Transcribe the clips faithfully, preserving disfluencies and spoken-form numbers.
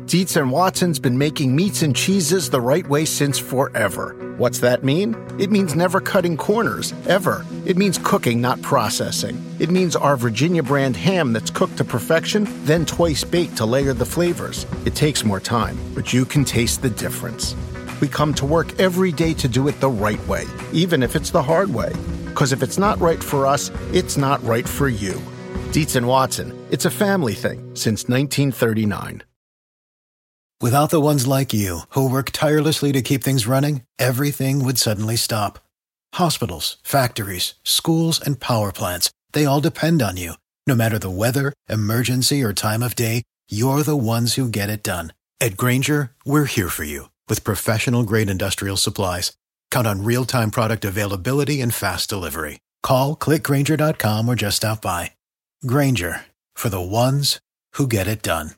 Dietz and Watson's been making meats and cheeses the right way since forever. What's that mean? It means never cutting corners, ever. It means cooking, not processing. It means our Virginia brand ham that's cooked to perfection, then twice baked to layer the flavors. It takes more time, but you can taste the difference. We come to work every day to do it the right way, even if it's the hard way. Because if it's not right for us, it's not right for you. Dietz and Watson, it's a family thing since nineteen thirty-nine. Without the ones like you, who work tirelessly to keep things running, everything would suddenly stop. Hospitals, factories, schools, and power plants, they all depend on you. No matter the weather, emergency, or time of day, you're the ones who get it done. At Grainger, we're here for you with professional-grade industrial supplies. Count on real-time product availability and fast delivery. Call, click Grainger dot com, or just stop by. Grainger, for the ones who get it done.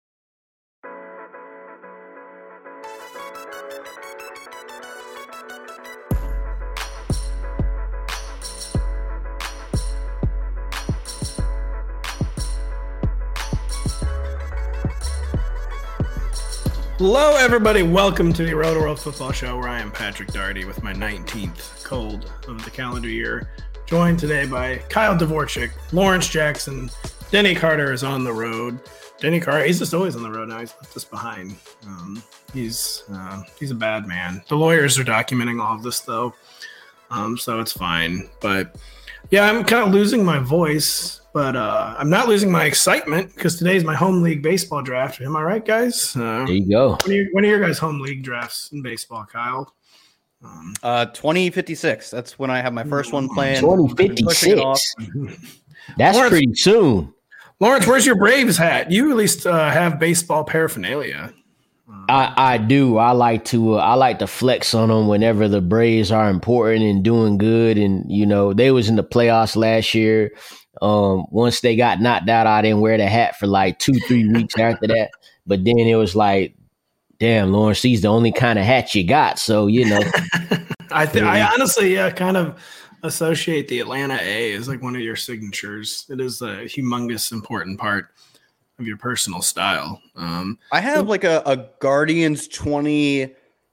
Hello, everybody. Welcome to the Roto World Football Show, where I am Patrick Daugherty with my nineteenth cold of the calendar year. Joined today by Kyle Dvorchak, Lawrence Jackson, Denny Carter is on the road. Denny Carter, he's just always on the road now. He's left us behind. Um, he's uh, he's a bad man. The lawyers are documenting all of this, though, um, so it's fine. But yeah, I'm kind of losing my voice. But uh, I'm not losing my excitement because today's my home league baseball draft. Am I right, guys? Uh, there you go. When are, your, when are your guys' home league drafts in baseball, Kyle? Um, uh, twenty fifty-six. That's when I have my first one playing. twenty fifty-six. That's Lawrence, pretty soon. Lawrence, where's your Braves hat? You at least uh, have baseball paraphernalia. Um, I, I do. I like to. Uh, I like to flex on them whenever the Braves are important and doing good. And you know, they was in the playoffs last year. Um, once they got knocked out, I didn't wear the hat for like two, three weeks after that. But then it was like, damn, Lawrence, he's the only kind of hat you got. So, you know. I think I honestly yeah, kind of associate the Atlanta A as like one of your signatures. It is a humongous important part of your personal style. Um, I have like a, a Guardians twenty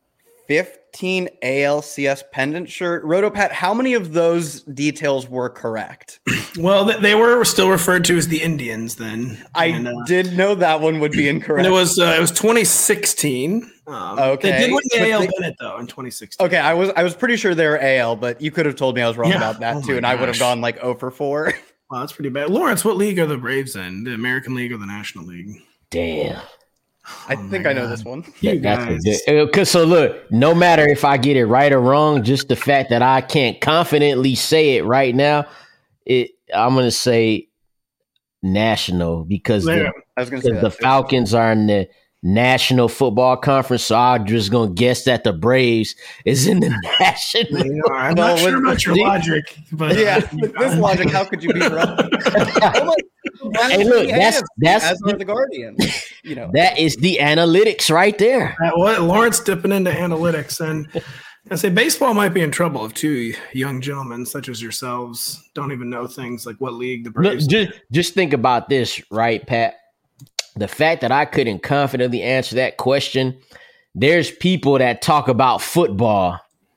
fifteen A L C S pendant shirt. Rotopat, how many of those details were correct? Well, they were still referred to as the Indians then. I and, uh, did know that one would be incorrect. It was uh, it was twenty sixteen. Um, okay, they did win the but A L they, Bennett though in twenty sixteen. Okay, I was I was pretty sure they were A L, but you could have told me I was wrong yeah. about that oh too, and gosh. I would have gone like zero for four. Wow, that's pretty bad. Lawrence, what league are the Braves in? The American League or the National League? Damn. I oh think I know God. this one. You That's guys. a, cause so look, no matter if I get it right or wrong, just the fact that I can't confidently say it right now, it I'm gonna say national because yeah, the, I was gonna say the Falcons are in the National Football Conference, so I'm just gonna guess that the Braves is in the national. You know, I'm not sure about your logic, but yeah, with this logic, how could you be wrong? oh my, hey, look, that's that's as are the Guardians. You know, that is the analytics right there. That, what Lawrence dipping into analytics, and I say baseball might be in trouble if two young gentlemen such as yourselves don't even know things like what league the Braves. Look, just just think about this, right, Pat? The fact that I couldn't confidently answer that question, there's people that talk about football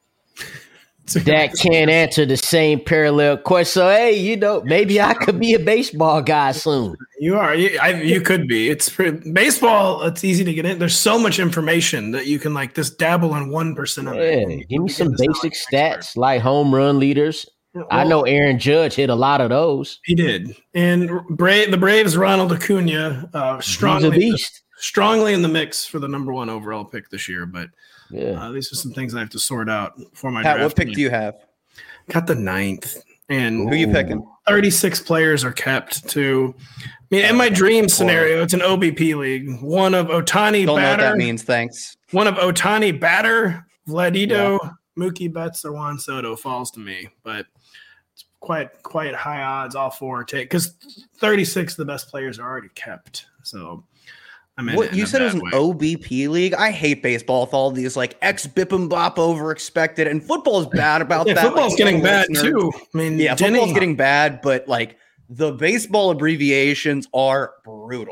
that can't answer the same parallel question. So, hey, you know, maybe I could be a baseball guy soon. You are. You, I, you could be. It's pretty, baseball. It's easy to get in. There's so much information that you can like just dabble in one percent of it. Yeah, give me some basic stats expert. Like home run leaders. Well, I know Aaron Judge hit a lot of those. He did. And Bra- the Braves, Ronald Acuna, uh, strongly, strongly in the mix for the number one overall pick this year. But yeah, uh, these are some things I have to sort out for my Pat, draft. what pick game. do you have? Got the ninth. And who are you picking? thirty-six players are kept to. I mean, in my dream scenario, it's an O B P league. One of Ohtani Don't batter. know what that means. Thanks. One of Ohtani batter, Vladito, yeah. Mookie Betts, or Juan Soto falls to me. But it's quite quite high odds. All four take because thirty-six of the best players are already kept. So. I'm in what in you said it was an way. O B P league? I hate baseball with all these like ex bip and bop over expected, and football is bad about yeah, that. Football's like, getting bad too. I mean, yeah, Jenny, football's getting bad, but like the baseball abbreviations are brutal.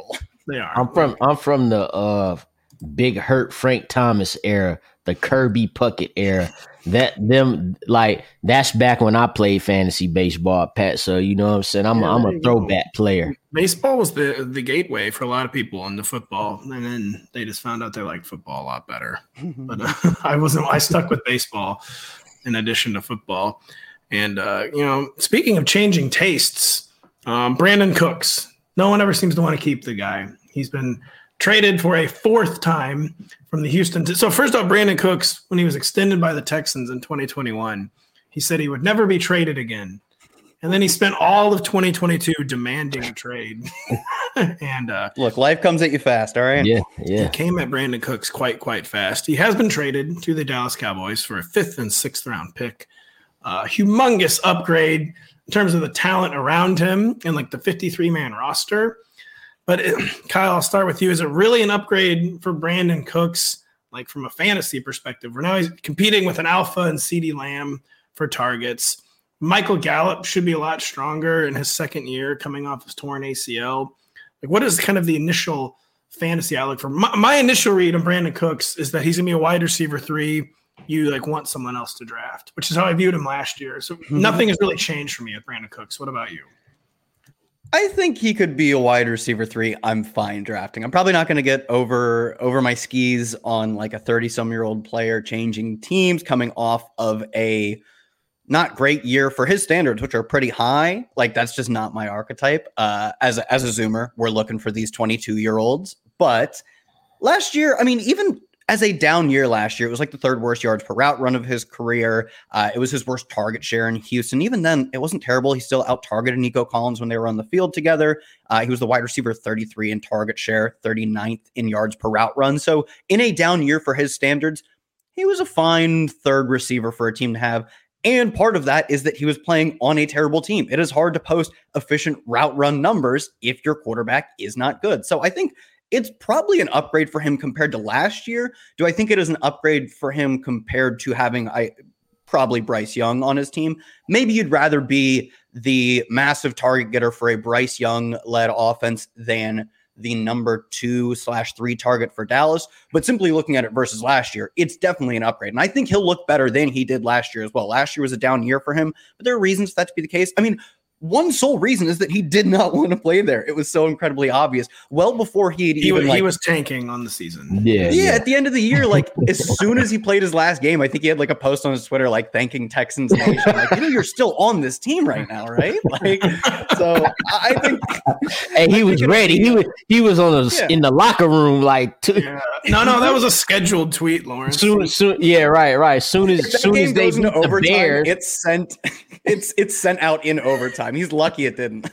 They are. I'm from I'm from the uh, Big Hurt Frank Thomas era, the Kirby Puckett era. That them like that's back when I played fantasy baseball, Pat. So you know what I'm saying? I'm Yeah, a, I'm there a you throwback go. player. Baseball was the the gateway for a lot of people into football, and then they just found out they like football a lot better. But uh, I wasn't. I stuck with baseball in addition to football. And uh, you know, speaking of changing tastes, um, Brandon Cooks. No one ever seems to want to keep the guy. He's been traded for a fourth time from the Houston. T- so first off, Brandon Cooks, when he was extended by the Texans in twenty twenty-one, he said he would never be traded again. And then he spent all of twenty twenty-two demanding a trade. and uh, Look, life comes at you fast, all right? Yeah, yeah. he came at Brandon Cooks quite, quite fast. He has been traded to the Dallas Cowboys for a fifth and sixth round pick. Uh, humongous upgrade in terms of the talent around him and like the fifty-three man roster. But it, Kyle, I'll start with you. Is it really an upgrade for Brandon Cooks, like from a fantasy perspective? Where now he's competing with an Alpha and CeeDee Lamb for targets. Michael Gallup should be a lot stronger in his second year coming off his torn A C L. Like, what is kind of the initial fantasy outlook for? My, my initial read on Brandon Cooks is that he's going to be a wide receiver three. You like want someone else to draft, which is how I viewed him last year. So mm-hmm. nothing has really changed for me with Brandon Cooks. What about you? I think he could be a wide receiver three. I'm fine drafting. I'm probably not going to get over over my skis on like a thirty-some-year-old player changing teams coming off of a not great year for his standards, which are pretty high. Like, that's just not my archetype. Uh, as, a, as a Zoomer, we're looking for these twenty-two-year-olds. But last year, I mean, even as a down year last year, it was like the third worst yards per route run of his career. Uh, it was his worst target share in Houston. Even then, it wasn't terrible. He still out-targeted Nico Collins when they were on the field together. Uh, he was the wide receiver thirty-three in target share, thirty-ninth in yards per route run. So in a down year for his standards, he was a fine third receiver for a team to have. And part of that is that he was playing on a terrible team. It is hard to post efficient route run numbers if your quarterback is not good. So I think it's probably an upgrade for him compared to last year. Do I think it is an upgrade for him compared to having I probably Bryce Young on his team? Maybe you'd rather be the massive target getter for a Bryce Young-led offense than the number two slash three target for Dallas. But simply looking at it versus last year, it's definitely an upgrade. And I think he'll look better than he did last year as well. Last year was a down year for him, but there are reasons for that to be the case. I mean, one sole reason is that he did not want to play there. It was so incredibly obvious. Well before he had he even was, like, he was tanking on the season. Yeah, yeah, yeah. At the end of the year, like as soon as he played his last game, I think he had like a post on his Twitter like thanking Texans Nation. Like, you know, you're still on this team right now, right? Like, so I think. Hey, he was ready. He was he was on a, Yeah. in the locker room like. Two, Yeah. No, no, that was a scheduled tweet, Lawrence. Soon, soon, yeah, right, right. Soon as If that soon game as they goes beat into the overtime, Bears, it's sent. It's it's sent out in overtime. He's lucky it didn't.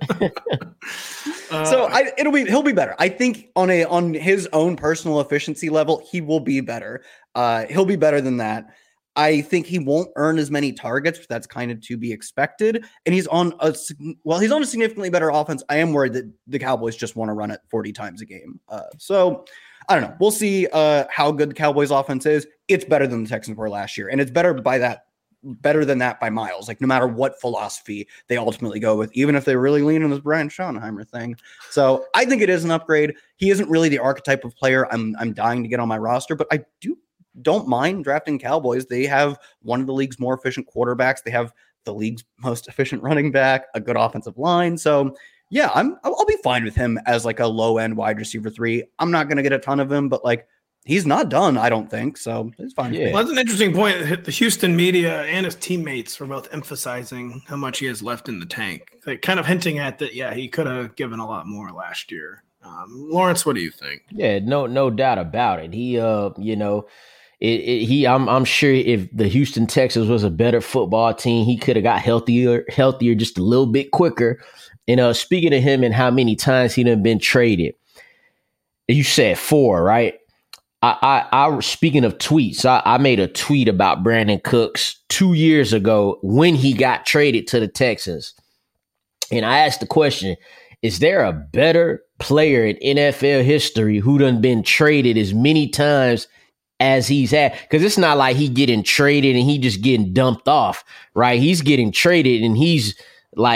Uh, So I, it'll be he'll be better. I think on a on his own personal efficiency level, he will be better. Uh, he'll be better than that. I think he won't earn as many targets, but that's kind of to be expected. And he's on a well, he's on a significantly better offense. I am worried that the Cowboys just want to run it forty times a game. Uh, so I don't know. We'll see uh, how good the Cowboys offense is. It's better than the Texans were last year, and it's better by that. Better than that by miles, like no matter what philosophy they ultimately go with, even if they really lean on this Brian Schottenheimer thing. So I think it is an upgrade. He isn't really the archetype of player I'm I'm dying to get on my roster, but I do don't mind drafting Cowboys. They have one of the league's more efficient quarterbacks. They have the league's most efficient running back, a good offensive line. So yeah, I'm I'll be fine with him as like a low end wide receiver three. I'm not going to get a ton of him, but like he's not done, I don't think. So it's fine. Yeah. Well, that's an interesting point. The Houston media and his teammates were both emphasizing how much he has left in the tank, like kind of hinting at that. Yeah, he could have given a lot more last year. Um, Lawrence, what do you think? yeah, no, no doubt about it. He, uh, you know, it, it, he, I'm, I'm sure if the Houston Texans was a better football team, he could have got healthier, healthier just a little bit quicker. And uh, speaking of him and how many times he done been traded, you said four, right? I, I, I speaking of tweets, I, I made a tweet about Brandon Cooks two years ago when he got traded to the Texans. And I asked the question, is there a better player in N F L history who done been traded as many times as he's had? Because it's not like he getting traded and he just getting dumped off, right? He's getting traded and he's like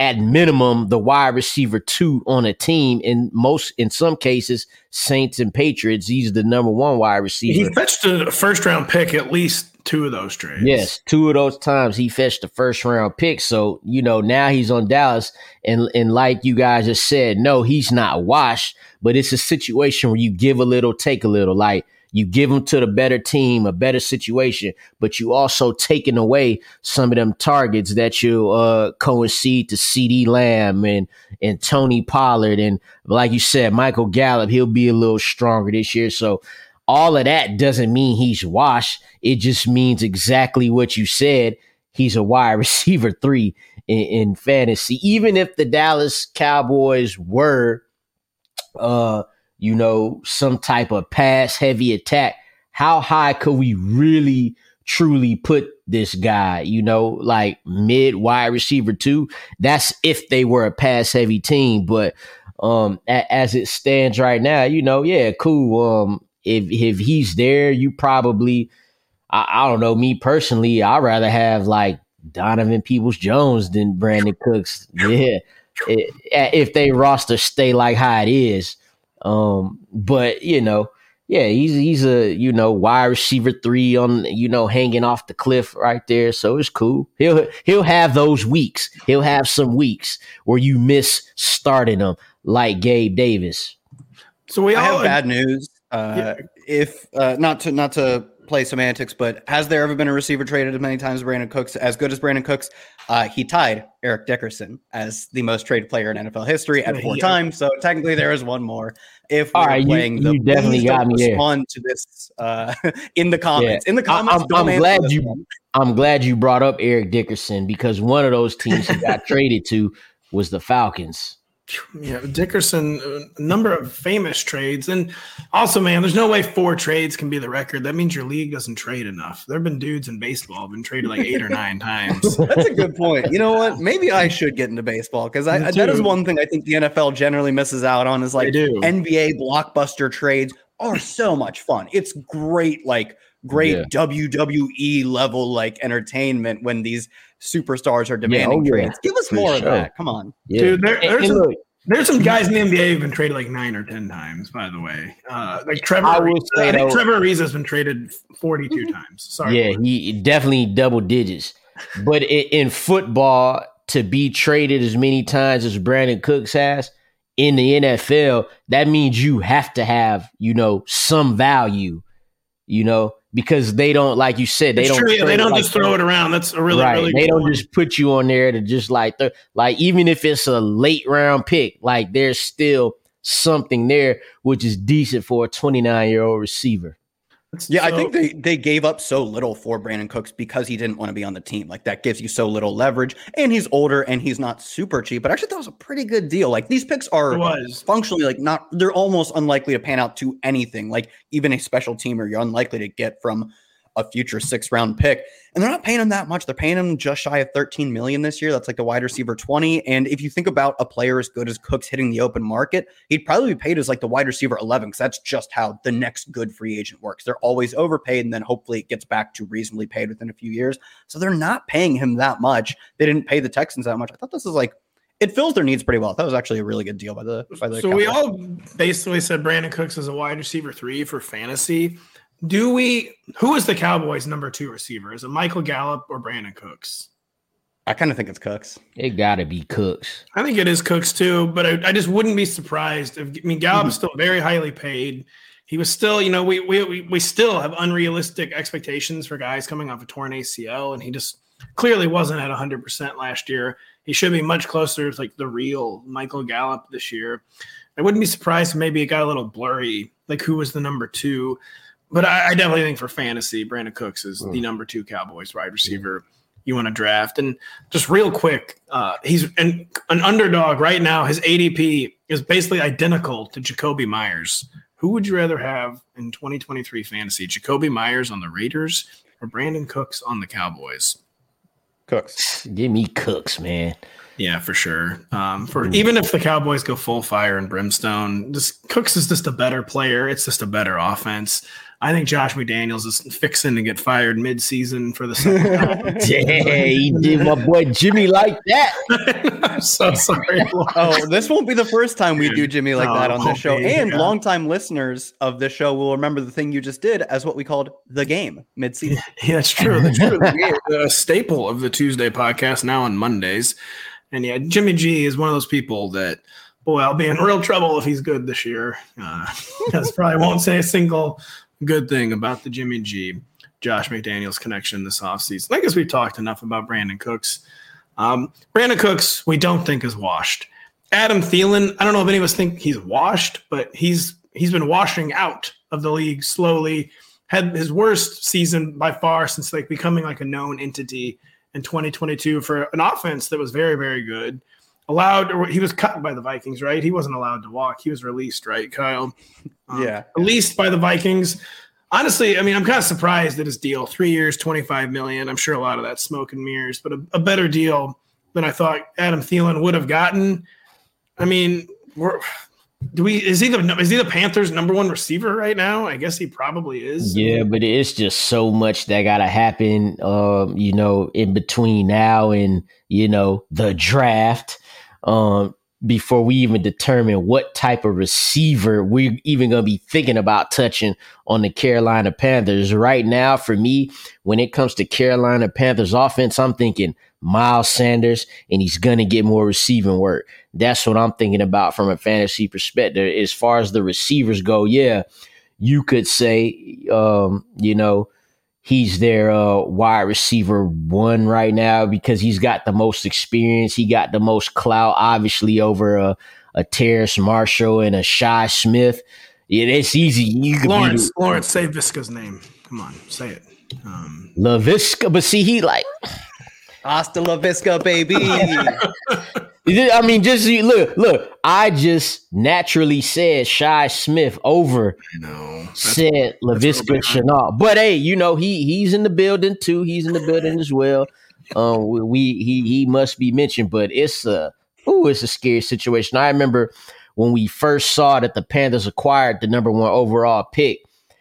at minimum the wide receiver two on a team. In most, in some cases, Saints and Patriots, he's the number one wide receiver. He fetched a first round pick at least two of those trades. Yes, two of those times he fetched the first round pick. So, you know, now he's on Dallas. And, and like you guys just said, no, he's not washed, but it's a situation where you give a little, take a little. Like, you give him to the better team, a better situation, but you also taking away some of them targets that you uh, concede to CeeDee Lamb and and Tony Pollard. And like you said, Michael Gallup, he'll be a little stronger this year. So all of that doesn't mean he's washed. It just means exactly what you said. He's a wide receiver three in, in fantasy. Even if the Dallas Cowboys were uh you know, some type of pass heavy attack, how high could we really truly put this guy, you know, like mid wide receiver two? That's if they were a pass heavy team. But um, a, as it stands right now, you know, yeah, cool. Um, if, if he's there, you probably, I, I don't know, me personally, I'd rather have like Donovan Peoples-Jones than Brandon Cooks. Yeah. It, if they roster stay like how it is. Um, but you know, yeah, he's he's a you know wide receiver three on you know hanging off the cliff right there, so it's cool. He'll he'll have those weeks. He'll have some weeks where you miss starting him, like Gabe Davis. So we all I have bad news. Uh, yeah. If uh, not to not to play semantics, but has there ever been a receiver traded as many times as Brandon Cooks, as good as Brandon Cooks? Uh, he tied Eric Dickerson as the most traded player in N F L history at four yeah. times. So technically there is one more. If we're right, playing you, the you definitely got me respond there. to this uh, in the comments. Yeah. In the comments, I, I'm, I'm glad you one. I'm glad you brought up Eric Dickerson, because one of those teams he got traded to was the Falcons. Yeah, Dickerson, a number of famous trades. And also, man, there's no way four trades can be the record. That means your league doesn't trade enough. There have been dudes in baseball have been traded like eight or nine times. That's a good point. You know what? Maybe I should get into baseball, because I, that is one thing I think the N F L generally misses out on is like N B A blockbuster trades are so much fun. It's great, like great yeah. W W E level like entertainment when these superstars are demanding yeah, oh, yeah. trades. Give us For more sure. of that. Come on. Yeah. Dude, there, there's, some, there's some guys in the N B A who've been traded like nine or ten times, by the way. Uh, like Trevor I, Ariza, I think though, Trevor Ariza has been traded forty-two mm-hmm. times. Sorry. Yeah, he definitely double digits. But in, in football, to be traded as many times as Brandon Cooks has in the N F L, that means you have to have, you know, some value, you know, because they don't, like you said, they it's don't. True, yeah, they don't like just throw it around. That's a really, right. really. They good don't one. just put you on there to just like, th- like even if it's a late round pick, like there's still something there which is decent for a twenty-nine year old receiver. Yeah, so, I think they, they gave up so little for Brandon Cooks because he didn't want to be on the team. Like that gives you so little leverage, and he's older and he's not super cheap. But actually, that was a pretty good deal. Like these picks are functionally like not, they're almost unlikely to pan out to anything. Like even a special teamer, you're unlikely to get from a future six round pick, and they're not paying him that much. They're paying him just shy of thirteen million this year. That's like the wide receiver twenty. And if you think about a player as good as Cooks hitting the open market, he'd probably be paid as like the wide receiver eleven, because that's just how the next good free agent works. They're always overpaid, and then hopefully it gets back to reasonably paid within a few years. So they're not paying him that much. They didn't pay the Texans that much. I thought this is like, it fills their needs pretty well. That was actually a really good deal by the by the So Cowboys. We all basically said Brandon Cooks is a wide receiver three for fantasy. Do we, who is the Cowboys' number two receiver? Is it Michael Gallup or Brandon Cooks? I kind of think it's Cooks. It got to be Cooks. I think it is Cooks too, but I, I just wouldn't be surprised if, I mean, Gallup mm-hmm. is still very highly paid. He was still, you know, we, we, we still have unrealistic expectations for guys coming off a torn A C L, and he just clearly wasn't at one hundred percent last year. He should be much closer to like the real Michael Gallup this year. I wouldn't be surprised if maybe it got a little blurry, like who was the number two. But I, I definitely think for fantasy, Brandon Cooks is mm. the number two Cowboys wide receiver you want to draft. And just real quick, uh, he's an, an underdog right now. His A D P is basically identical to Jacoby Myers. Who would you rather have in twenty twenty-three fantasy? Jacoby Myers on the Raiders or Brandon Cooks on the Cowboys? Cooks. Give me Cooks, man. Yeah, for sure. Um, for even if the Cowboys go full fire and brimstone, just Cooks is just a better player. It's just a better offense. I think Josh McDaniels is fixing to get fired mid-season for the second time. Yeah, he did my boy Jimmy like that. I'm so sorry. Oh, this won't be the first time we do Jimmy like No, that it on this won't show. be, And yeah. longtime listeners of this show will remember the thing you just did as what we called the game mid-season. Yeah, that's true. That's true. The staple of the Tuesday podcast now on Mondays. And yeah, Jimmy G is one of those people that, boy, I'll be in real trouble if he's good this year. Uh, that's probably won't say a single good thing about the Jimmy G, Josh McDaniels connection this offseason. I guess we've talked enough about Brandon Cooks. Um, Brandon Cooks, we don't think is washed. Adam Thielen, I don't know if any of us think he's washed, but he's he's been washing out of the league slowly. Had his worst season by far since like becoming like a known entity in twenty twenty-two for an offense that was very, very good. Allowed, or he was cut by the Vikings, right? He wasn't allowed to walk. He was released, right, Kyle? Um, Yeah. Released by the Vikings. Honestly, I mean, I'm kind of surprised at his deal. Three years, twenty-five million dollars. I'm sure a lot of that's smoke and mirrors, but a, a better deal than I thought Adam Thielen would have gotten. I mean, we're, do we? Is he the is he the Panthers' number one receiver right now? I guess he probably is. Yeah, but it's just so much that gotta happen, um, you know, in between now and you know the draft, um, before we even determine what type of receiver we're even gonna be thinking about touching on the Carolina Panthers. Right now, for me, when it comes to Carolina Panthers offense, I'm thinking Miles Sanders, and he's gonna get more receiving work. That's what I'm thinking about from a fantasy perspective. As far as the receivers go, yeah, you could say, um, you know, he's their uh, wide receiver one right now because he's got the most experience. He got the most clout, obviously, over a, a Terrace Marshall and a Shi Smith. Yeah, it's easy. You could Lawrence, be Lawrence, say Visca's name. Come on, say it. Um, LaVisca, but see, he like. Hasta la vista, baby. I mean, just look, look. I just naturally said Shi Smith over no, said LaVisca Chenault. But hey, you know he he's in the building too. He's in the building as well. Um, we, we he he must be mentioned. But it's a ooh, it's a scary situation. I remember when we first saw that the Panthers acquired the number one overall pick.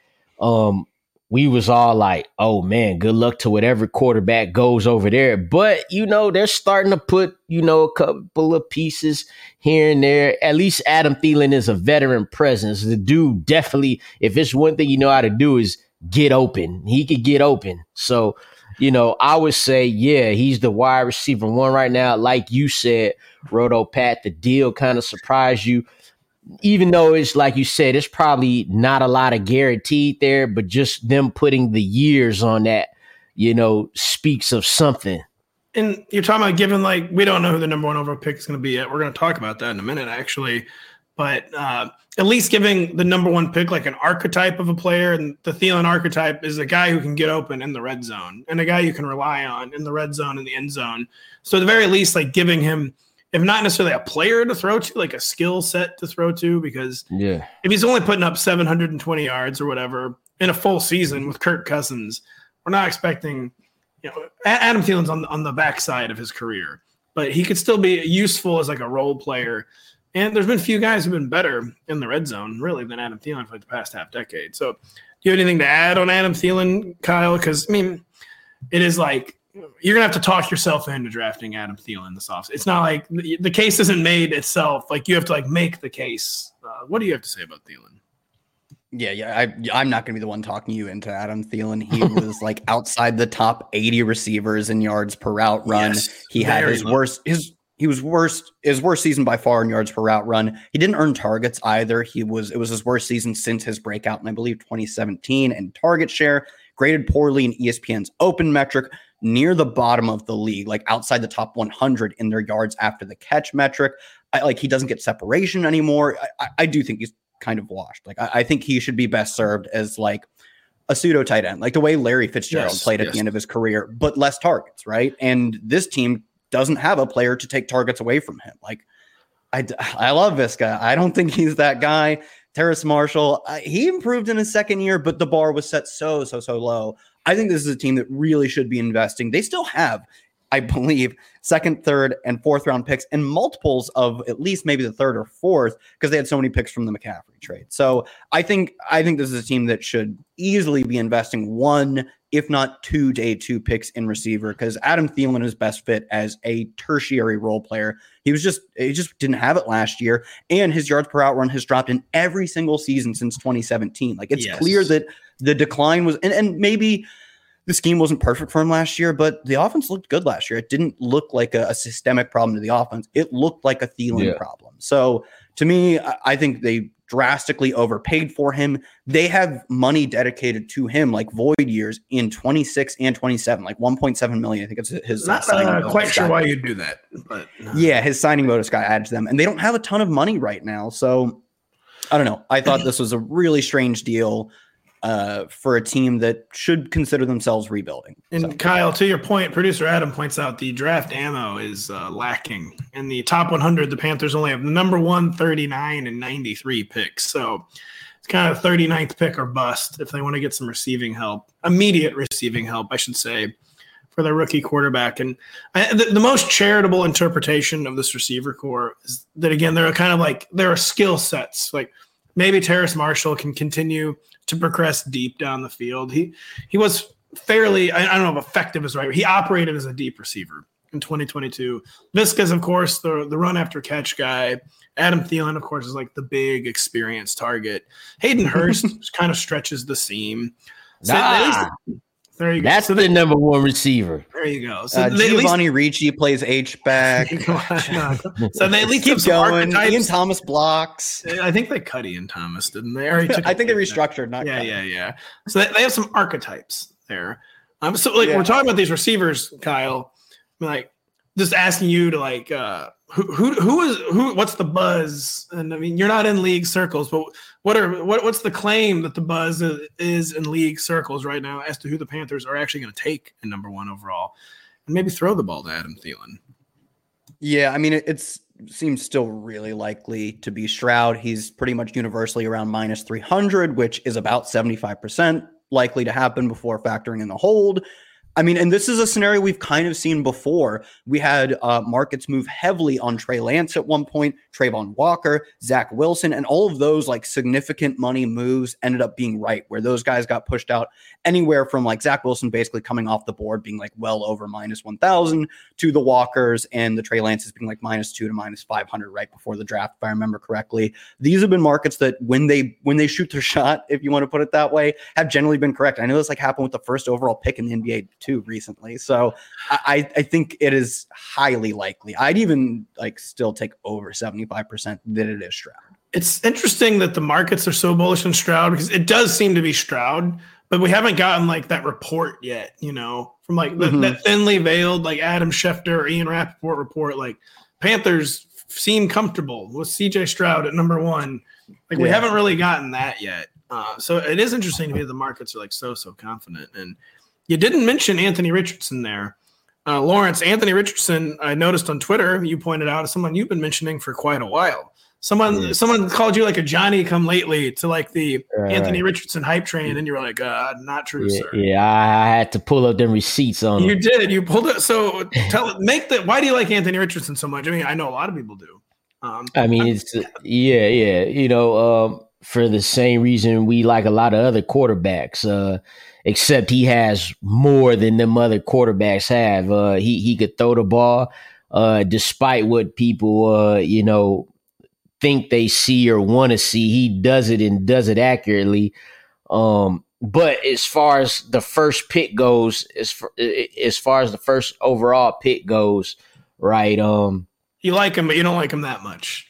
Um. We was all like, oh, man, good luck to whatever quarterback goes over there. But, you know, they're starting to put, you know, a couple of pieces here and there. At least Adam Thielen is a veteran presence. The dude definitely, if it's one thing you know how to do is get open. He could get open. So, you know, I would say, yeah, he's the wide receiver one right now. Like you said, Roto Pat, the deal kind of surprised you. Even though it's like you said, it's probably not a lot of guaranteed there, but just them putting the years on that, you know, speaks of something. And you're talking about giving, like, we don't know who the number one overall pick is going to be yet. We're going to talk about that in a minute, actually. But uh, at least giving the number one pick like an archetype of a player, and the Thielen archetype is a guy who can get open in the red zone and a guy you can rely on in the red zone and the end zone. So at the very least, like giving him, if not necessarily a player to throw to, like a skill set to throw to, because yeah, if he's only putting up seven hundred twenty yards or whatever in a full season with Kirk Cousins, we're not expecting, you know, Adam Thielen's on, on the backside of his career, but he could still be useful as like a role player. And there's been few guys who've been better in the red zone, really, than Adam Thielen for like the past half decade. So do you have anything to add on Adam Thielen, Kyle? Because, I mean, it is like, you're going to have to talk yourself into drafting Adam Thielen this offseason. It's not like the, the case isn't made itself. Like, you have to, like, make the case. Uh, what do you have to say about Thielen? Yeah, yeah. I, I'm not going to be the one talking you into Adam Thielen. He was, like, outside the top eighty receivers in yards per route run. Yes, he had very his low. worst – his he was worst – his worst season by far in yards per route run. He didn't earn targets either. He was – it was his worst season since his breakout in, I believe, twenty seventeen. And target share graded poorly in E S P N's open metric, near the bottom of the league, like outside the top one hundred in their yards after the catch metric. I, like he doesn't get separation anymore. I, I do think he's kind of washed. Like I, I think he should be best served as like a pseudo tight end, like the way Larry Fitzgerald Yes, played at yes. the end of his career, but less targets, right? And this team doesn't have a player to take targets away from him. Like I, I love Visca. I don't think he's that guy. Terrace Marshall, uh, he improved in his second year, but the bar was set so, so, so low. I think this is a team that really should be investing. They still have I believe, second, third, and fourth round picks and multiples of at least maybe the third or fourth because they had so many picks from the McCaffrey trade. So I think I think this is a team that should easily be investing one, if not two day two picks in receiver, because Adam Thielen is best fit as a tertiary role player. He was just, he just didn't have it last year. And his yards per out run has dropped in every single season since twenty seventeen. Like it's yes. clear that the decline was, and, and maybe the scheme wasn't perfect for him last year, but the offense looked good last year. It didn't look like a, a systemic problem to the offense. It looked like a Thielen yeah. problem. So to me, I, I think they drastically overpaid for him. They have money dedicated to him, like void years in twenty-six and twenty-seven, like one point seven million. I think it's his not uh, quite sure why you'd do that, but uh. yeah, his signing bonus got added to them, and they don't have a ton of money right now. So I don't know. I thought this was a really strange deal uh, for a team that should consider themselves rebuilding. And so. Kyle, to your point, producer Adam points out the draft ammo is uh, lacking. In the top one hundred, the Panthers only have the number one, thirty-nine, and ninety-three picks. So it's kind of thirty-ninth pick or bust if they want to get some receiving help, immediate receiving help, I should say, for their rookie quarterback. And I, the, the most charitable interpretation of this receiver core is that, again, they're kind of like there are skill sets. Like maybe Terrace Marshall can continue to progress deep down the field. He he was fairly, I, I don't know if effective is right. He operated as a deep receiver in twenty twenty-two. Visca's, of course, the, the run after catch guy. Adam Thielen, of course, is like the big experienced target. Hayden Hurst kind of stretches the seam. So nah. There you go. That's so the they, number one receiver. There you go. So uh, they Giovanni least, Ricci plays H back. So they at least keep have some going. archetypes. Ian Thomas blocks. I think they cut Ian Thomas, didn't they? Or he took I think they restructured. Not yeah, cut. yeah, yeah. So they, they have some archetypes there. Um, so like yeah. we're talking about these receivers, Kyle. I'm like just asking you to like uh, who who who is who? What's the buzz? And I mean, you're not in league circles, but what are what what's the claim that the buzz is, is in league circles right now as to who the Panthers are actually going to take in number one overall, and maybe throw the ball to Adam Thielen? Yeah, I mean, it it's, seems still really likely to be Stroud. He's pretty much universally around minus three hundred, which is about seventy-five percent likely to happen before factoring in the hold. I mean, and this is a scenario we've kind of seen before. We had uh, markets move heavily on Trey Lance at one point, Trayvon Walker, Zach Wilson, and all of those like significant money moves ended up being right, where those guys got pushed out anywhere from like Zach Wilson basically coming off the board being like well over minus one thousand to the Walkers and the Trey Lances being like minus two to minus five hundred right before the draft, if I remember correctly. These have been markets that when they when they shoot their shot, if you want to put it that way, have generally been correct. I know this like happened with the first overall pick in the N B A too recently. So I, I think it is highly likely. I'd even like still take over seventy-five percent that it is Stroud. It's interesting that the markets are so bullish on Stroud because it does seem to be Stroud, but we haven't gotten like that report yet, you know, from like the, mm-hmm. that thinly veiled like Adam Schefter or Ian Rappaport report. Like Panthers seem comfortable with C J Stroud at number one. Like we yeah. haven't really gotten that yet. Uh, so it is interesting to me the markets are like so, so confident. And you didn't mention Anthony Richardson there. Uh, Lawrence, Anthony Richardson, I noticed on Twitter, you pointed out as someone you've been mentioning for quite a while. Someone mm. someone called you like a Johnny come lately to like the right. Anthony Richardson hype train, and you were like, uh, not true, yeah, sir. Yeah, I had to pull up them receipts on You them. did. You pulled it. So tell make that. Why do you like Anthony Richardson so much? I mean, I know a lot of people do. Um, I mean, it's yeah, yeah. You know, um, for the same reason we like a lot of other quarterbacks. Uh, Except he has more than them other quarterbacks have. Uh, he he could throw the ball, uh, despite what people uh, you know think they see or want to see. He does it and does it accurately. Um, but as far as the first pick goes, as far, as far as the first overall pick goes, right? Um, you like him, but you don't like him that much.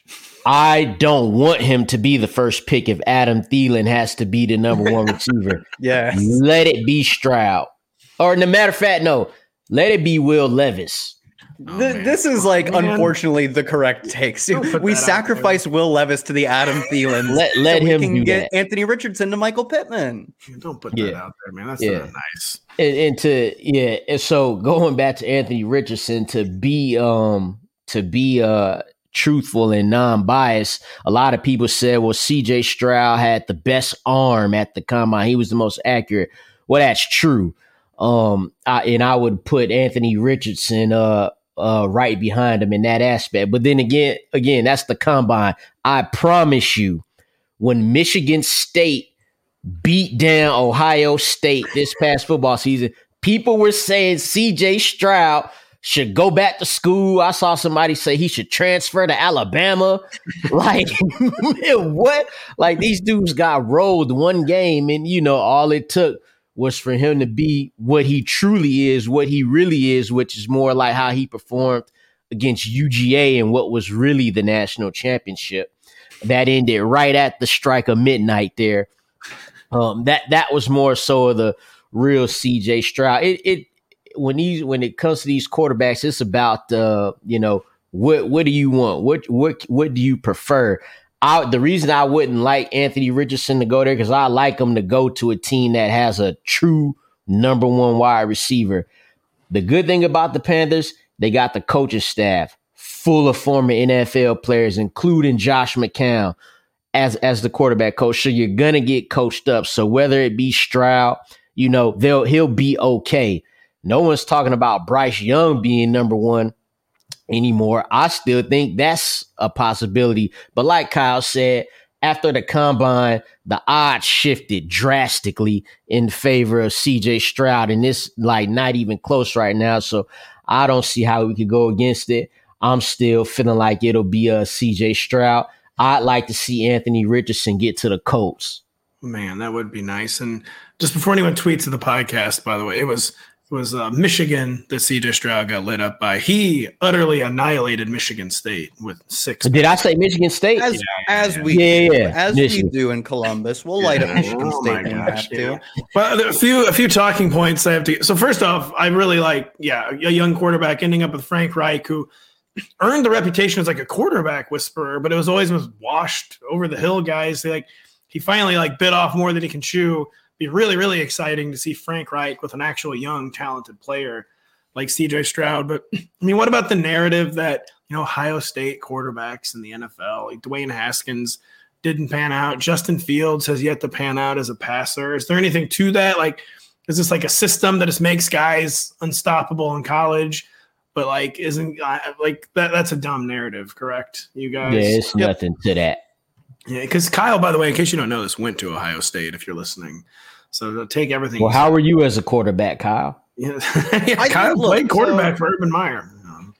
I don't want him to be the first pick if Adam Thielen has to be the number one receiver. Yeah. Let it be Stroud. Or, in a matter of fact, no, let it be Will Levis. Oh, the, this is like, oh, unfortunately, the correct take. So we sacrifice Will Levis to the Adam Thielen. Let, let so him we can do get that. Anthony Richardson to Michael Pittman. Don't put yeah. that out there, man. That's yeah. not nice. And, and to yeah, and so going back to Anthony Richardson to be um to be uh. truthful and non-biased. A lot of people said, well, C J Stroud had the best arm at the combine. He was the most accurate. Well, that's true. Um, I, and I would put Anthony Richardson uh, uh, right behind him in that aspect. But then again, again, that's the combine. I promise you, when Michigan State beat down Ohio State this past football season, people were saying C J Stroud should go back to school. I saw somebody say he should transfer to Alabama. Like, man, what? Like, these dudes got rolled one game, and, you know, all it took was for him to be what he truly is, what he really is, which is more like how he performed against U G A and what was really the national championship. That ended right at the strike of midnight there. Um, that that was more so of the real C J Stroud. It it when these when it comes to these quarterbacks, it's about uh, you know, what what do you want? What what what do you prefer? I, the reason I wouldn't like Anthony Richardson to go there, because I like him to go to a team that has a true number one wide receiver. The good thing about the Panthers, they got the coaching staff full of former N F L players, including Josh McCown as as the quarterback coach. So you're gonna get coached up. So whether it be Stroud, you know, they'll he'll be okay. No one's talking about Bryce Young being number one anymore. I still think that's a possibility. But like Kyle said, after the combine, the odds shifted drastically in favor of C J Stroud, and it's like not even close right now. So I don't see how we could go against it. I'm still feeling like it'll be a C J Stroud. I'd like to see Anthony Richardson get to the Colts. Man, that would be nice. And just before anyone tweets of the podcast, by the way, it was it was uh, Michigan that C J Stroud got lit up by. He utterly annihilated Michigan State with six. Did I say Michigan State? As, yeah, as yeah. we yeah, do, yeah. as Michigan. we do in Columbus, we'll light up Michigan Oh State my when we gosh, have yeah. to. Well, there are a few a few talking points I have to. So first off, I really like yeah a young quarterback ending up with Frank Reich, who earned the reputation as like a quarterback whisperer, but it was always was washed over the hill guys. They like he finally like bit off more than he can chew. Be really, really exciting to see Frank Reich with an actual young, talented player like C J Stroud. But I mean, what about the narrative that, you know, Ohio State quarterbacks in the N F L, like Dwayne Haskins didn't pan out. Justin Fields has yet to pan out as a passer. Is there anything to that? Like, is this like a system that just makes guys unstoppable in college? But like, isn't uh, like that? That's a dumb narrative, correct? You guys, Yeah, it's Yep. nothing to that. Yeah, because Kyle, by the way, in case you don't know this, went to Ohio State. If you're listening, so take everything. Well, how were you as a quarterback, Kyle? Yeah, yeah I Kyle look, played quarterback so- for Urban Meyer. Um,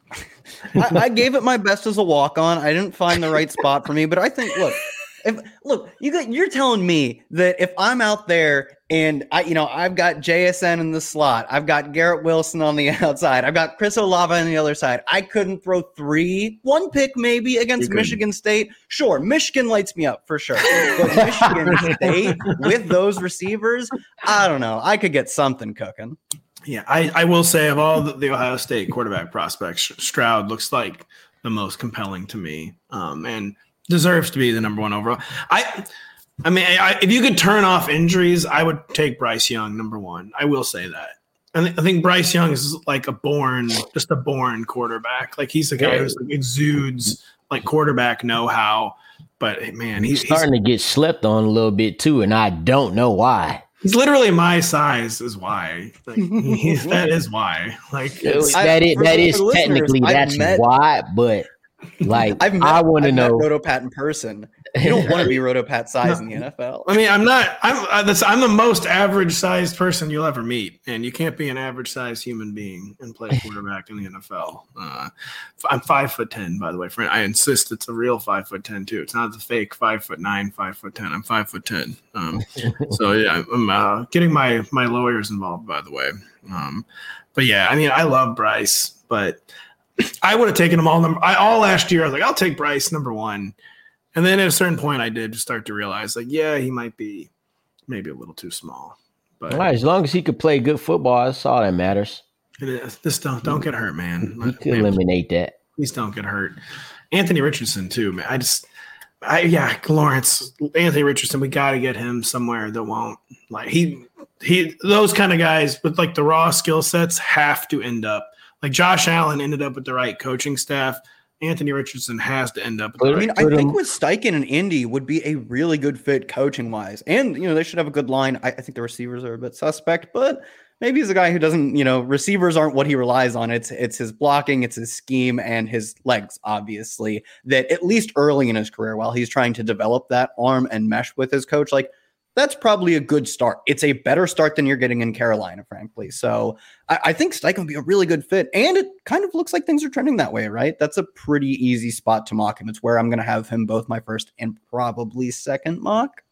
I, I gave it my best as a walk-on. I didn't find the right spot for me, but I think look, if look, you got, you're telling me that if I'm out there and I, you know, I've got J S N in the slot, I've got Garrett Wilson on the outside, I've got Chris Olave on the other side, I couldn't throw three, one pick maybe against Michigan State. Sure, Michigan lights me up for sure, but Michigan State with those receivers, I don't know. I could get something cooking. yeah, I, I will say of all the, the Ohio State quarterback prospects, Stroud looks like the most compelling to me, um, and deserves to be the number one overall. I, I mean, I, if you could turn off injuries, I would take Bryce Young number one. I will say that. I, th- I think Bryce Young is like a born, just a born quarterback. Like he's a guy who like exudes like quarterback know-how. But man, he's, He's starting he's, to get slept on a little bit too, and I don't know why. he's literally my size. Is why. Like, he's, that is why. Like it's, I- that is for- that for is the listeners, technically I've that's met- why, but like I've met, I want to I've know. met Rotopat in person. You don't want to be Rotopat size in the N F L. I mean, I'm not. I'm. Uh, that's, I'm the most average-sized person you'll ever meet, and you can't be an average-sized human being and play quarterback in the N F L. Uh, I'm five foot ten, by the way, friend. I insist it's a real five foot ten too. It's not the fake five foot nine, five foot ten. I'm five foot ten. Um, so yeah, I'm uh, getting my my lawyers involved, by the way. Um, but yeah, I mean, I love Bryce, but I would have taken him all. Number, I all last year. I was like, I'll take Bryce number one. And then at a certain point, I did start to realize, like, yeah, he might be maybe a little too small. But All right, as long as he could play good football, that's all that matters. it is. Just don't don't get hurt, man. He could Man, eliminate that. please don't get hurt. Anthony Richardson too, man. I just, I yeah, Lawrence, Anthony Richardson. We got to get him somewhere that won't like he he. Those kind of guys with like the raw skill sets have to end up like Josh Allen ended up with the right coaching staff. Anthony Richardson has to end up. I mean, I think with Steichen and Indy would be a really good fit coaching wise. And, you know, they should have a good line. I, I think the receivers are a bit suspect, but maybe he's a guy who doesn't, you know, receivers aren't what he relies on. It's, it's his blocking, it's his scheme and his legs, obviously, that at least early in his career, while he's trying to develop that arm and mesh with his coach, like, that's probably a good start. It's a better start than you're getting in Carolina, frankly. So I, I think Steichen would be a really good fit. And it kind of looks like things are trending that way, right? That's a pretty easy spot to mock him. It's where I'm going to have him both my first and probably second mock.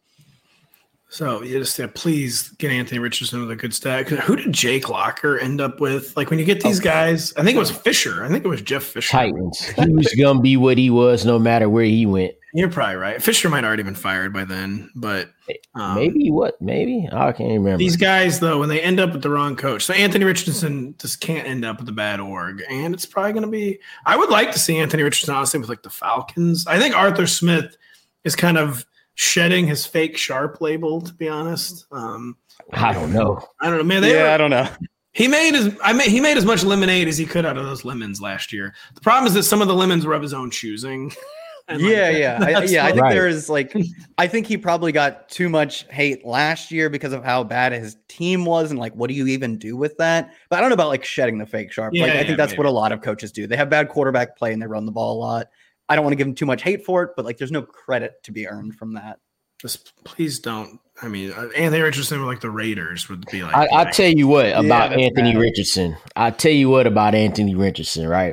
So you just yeah, please get Anthony Richardson with a good stat. Who did Jake Locker end up with? Like when you get these oh. guys, I think it was Fisher. I think it was Jeff Fisher. Titans. He was going to be what he was no matter where he went. You're probably right. Fisher might already been fired by then, but um, maybe what? Maybe I can't remember. These guys though, when they end up with the wrong coach, so Anthony Richardson just can't end up with a bad org, and it's probably going to be. I would like to see Anthony Richardson honestly with like the Falcons. I think Arthur Smith is kind of shedding his fake sharp label. To be honest, um, I don't know. I don't know, man. They yeah, were, I don't know. He made as I made he made as much lemonade as he could out of those lemons last year. The problem is that some of the lemons were of his own choosing. And yeah, like, yeah, I, yeah. I think right. there is like, I think he probably got too much hate last year because of how bad his team was, and like, what do you even do with that? But I don't know about like shedding the fake sharp. Yeah, like, I yeah, think that's maybe. what a lot of coaches do. They have bad quarterback play and they run the ball a lot. I don't want to give him too much hate for it, but like, there's no credit to be earned from that. Just please don't. I mean, Anthony Richardson with like the Raiders would be like. I, I'll like, tell you what about yeah, Anthony bad. Richardson. I'll tell you what about Anthony Richardson. Right,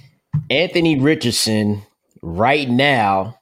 Anthony Richardson right now.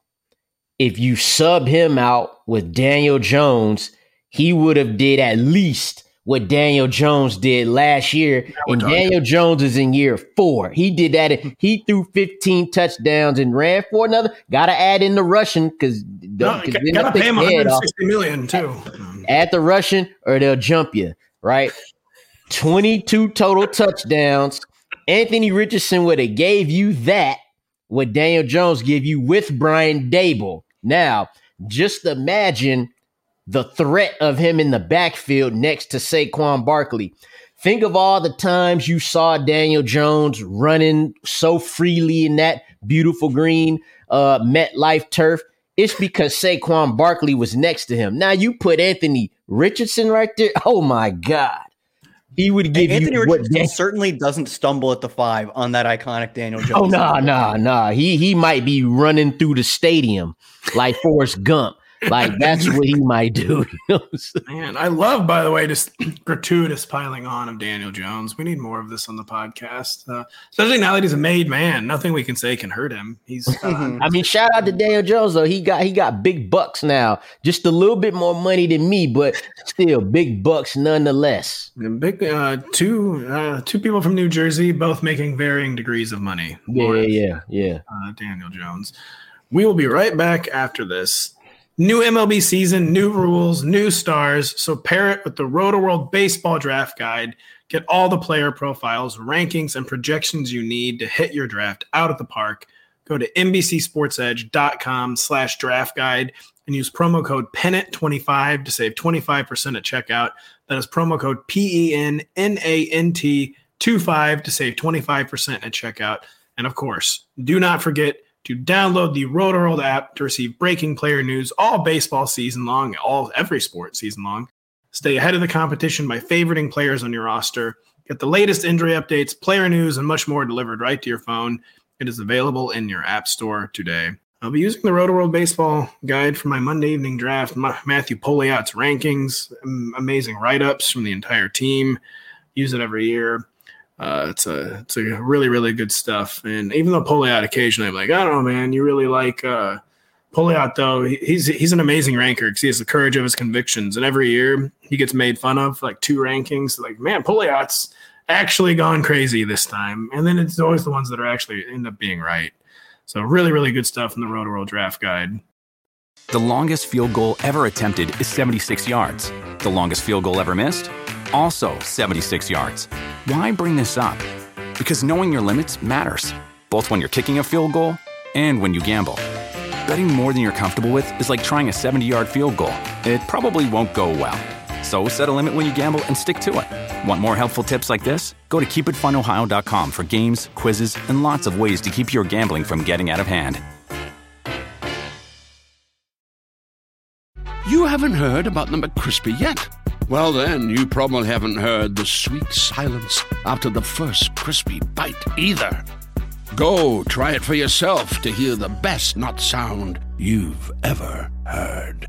If you sub him out with Daniel Jones, he would have did at least what Daniel Jones did last year. And Daniel Jones is in year four. He did that. He threw fifteen touchdowns and ran for another. Got to add in the rushing because no, got to pay him one hundred sixty million dollars too. Add the rushing or they'll jump you, right? twenty-two total touchdowns. Anthony Richardson would have gave you that, what Daniel Jones gave you with Brian Dable. Now, just imagine the threat of him in the backfield next to Saquon Barkley. Think of all the times you saw Daniel Jones running so freely in that beautiful green uh, MetLife turf. It's because Saquon Barkley was next to him. Now you put Anthony Richardson right there. Oh, my God. He would give Anthony you Richardson Dan- certainly doesn't stumble at the five on that iconic Daniel Jones. Oh, nah, nah, nah. He he might be running through the stadium like Forrest Gump. Like, that's what he might do. You know what I'm saying? Man, I love, by the way, just gratuitous piling on of Daniel Jones. We need more of this on the podcast, uh, especially now that he's a made man. Nothing we can say can hurt him. He's. Uh, I mean, shout out to Daniel Jones though. He got he got big bucks now. Just a little bit more money than me, but still big bucks nonetheless. big uh, two uh, two people from New Jersey, both making varying degrees of money. Yeah, Lawrence, yeah, yeah. Uh, Daniel Jones. We will be right back after this. New M L B season, new rules, new stars. So pair it with the Roto-World Baseball Draft Guide. Get all the player profiles, rankings, and projections you need to hit your draft out at the park. Go to NBCSportsEdge.com slash draft guide and use promo code Pennant twenty-five to save twenty-five percent at checkout. That is promo code P E N N A N T twenty-five to save twenty-five percent at checkout. And of course, do not forget to download the Roto-World app to receive breaking player news all baseball season long, all every sport season long. Stay ahead of the competition by favoriting players on your roster. Get the latest injury updates, player news, and much more delivered right to your phone. It is available in your app store today. I'll be using the Roto-World Baseball Guide for my Monday evening draft. Matthew Poliat's rankings, amazing write-ups from the entire team. Use it every year. Uh, it's a it's a really, really good stuff. And even though Poliat occasionally, I'm like, I don't know, man, you really like uh, Poliat, though. He, he's he's an amazing ranker because he has the courage of his convictions. And every year he gets made fun of for like two rankings. Like, man, Poliat's actually gone crazy this time. And then it's always the ones that are actually end up being right. So really, really good stuff in the Roto-World Draft Guide. The longest field goal ever attempted is seventy-six yards. The longest field goal ever missed? Also seventy-six yards. Why bring this up? Because knowing your limits matters, both when you're kicking a field goal and when you gamble. Betting more than you're comfortable with is like trying a seventy-yard field goal. It probably won't go well. So set a limit when you gamble and stick to it. Want more helpful tips like this? Go to keep it fun ohio dot com for games, quizzes, and lots of ways to keep your gambling from getting out of hand. You haven't heard about the McCrispy yet? Well, then, you probably haven't heard the sweet silence after the first crispy bite either. Go try it for yourself to hear the best nut sound you've ever heard.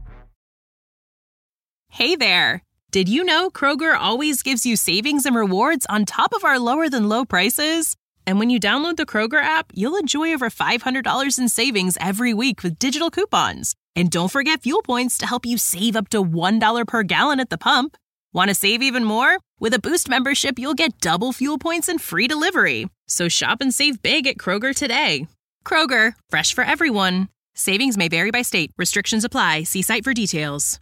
Hey there! Did you know Kroger always gives you savings and rewards on top of our lower-than-low prices? And when you download the Kroger app, you'll enjoy over five hundred dollars in savings every week with digital coupons. And don't forget fuel points to help you save up to one dollar per gallon at the pump. Want to save even more? With a Boost membership, you'll get double fuel points and free delivery. So shop and save big at Kroger today. Kroger, fresh for everyone. Savings may vary by state. Restrictions apply. See site for details.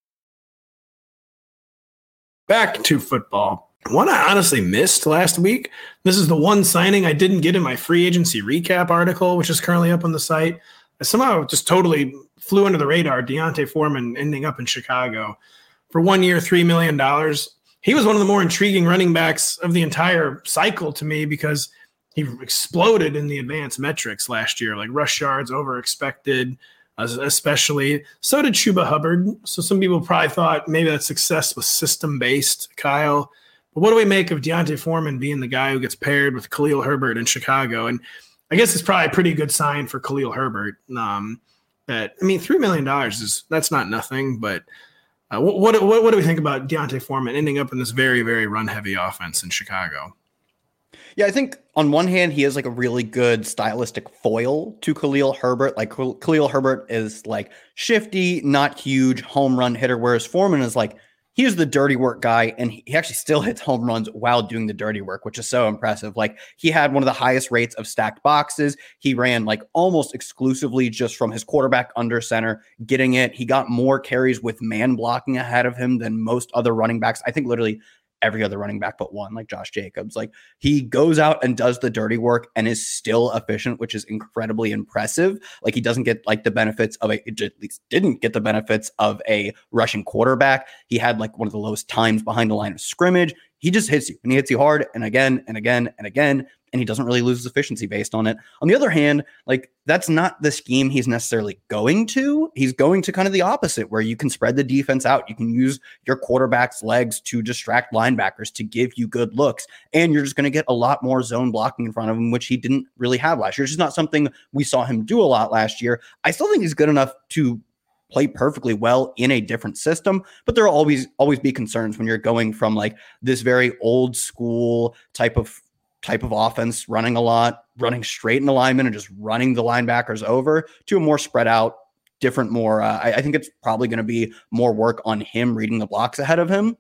Back to football. One I honestly missed last week. This is the one signing I didn't get in my free agency recap article, which is currently up on the site. I somehow just totally flew under the radar. D'Onta Foreman ending up in Chicago for one year, three million dollars. He was one of the more intriguing running backs of the entire cycle to me because he exploded in the advanced metrics last year, like rush yards over expected, especially. So did Chuba Hubbard. So some people probably thought maybe that success was system-based, Kyle. But what do we make of D'Onta Foreman being the guy who gets paired with Khalil Herbert in Chicago? And I guess it's probably a pretty good sign for Khalil Herbert. Um, that I mean, three million dollars is that's not nothing. But uh, what, what what do we think about D'Onta Foreman ending up in this very very run heavy offense in Chicago? Yeah, I think on one hand, he is like a really good stylistic foil to Khalil Herbert. Like Khalil Herbert is like shifty, not huge home run hitter, whereas Foreman is like, he's the dirty work guy, and he actually still hits home runs while doing the dirty work, which is so impressive. Like he had one of the highest rates of stacked boxes. He ran like almost exclusively just from his quarterback under center, getting it. He got more carries with man blocking ahead of him than most other running backs. I think literally every other running back but one, like Josh Jacobs. Like he goes out and does the dirty work and is still efficient, which is incredibly impressive. Like he doesn't get like the benefits of a, at least didn't get the benefits of a rushing quarterback. He had like one of the lowest times behind the line of scrimmage. He just hits you and he hits you hard and again and again and again. And he doesn't really lose his efficiency based on it. On the other hand, like that's not the scheme he's necessarily going to. He's going to kind of the opposite, where you can spread the defense out. You can use your quarterback's legs to distract linebackers to give you good looks. And you're just going to get a lot more zone blocking in front of him, which he didn't really have last year. It's just not something we saw him do a lot last year. I still think he's good enough to play perfectly well in a different system, but there will always, always be concerns when you're going from like this very old school type of type of offense, running a lot, running straight in alignment and just running the linebackers over, to a more spread out, different, more, uh, I, I think it's probably going to be more work on him reading the blocks ahead of him.